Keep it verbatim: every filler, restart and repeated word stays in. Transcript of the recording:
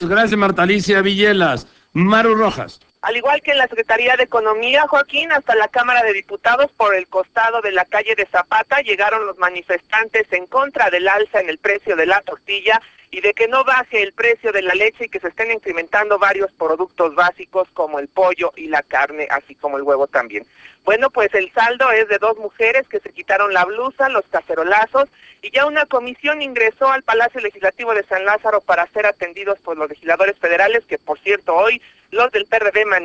Gracias, Marta Alicia Villelas. Maru Rojas. Al igual que en la Secretaría de Economía, Joaquín, hasta la Cámara de Diputados, por el costado de la calle de Zapata, llegaron los manifestantes en contra del alza en el precio de la tortilla y de que no baje el precio de la leche y que se estén incrementando varios productos básicos como el pollo y la carne, así como el huevo también. Bueno, pues el saldo es de dos mujeres que se quitaron la blusa, los cacerolazos, y ya una comisión ingresó al Palacio Legislativo de San Lázaro para ser atendidos por los legisladores federales, que por cierto hoy los del P R D